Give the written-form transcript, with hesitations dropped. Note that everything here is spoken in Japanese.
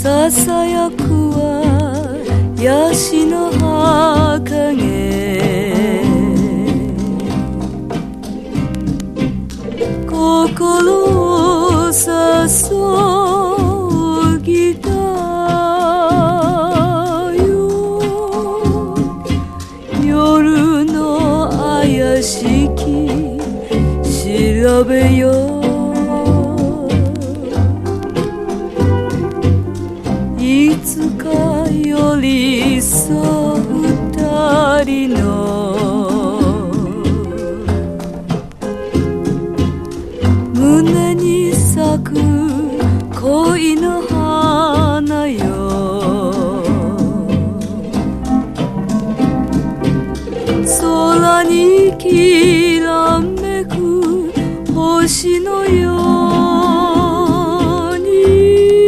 ささやくはヤシの葉陰、心を注ぎたよ、夜の怪しき調べよ、いつか寄り添う二人の胸に咲く恋の花よ、空にきらめく星のよう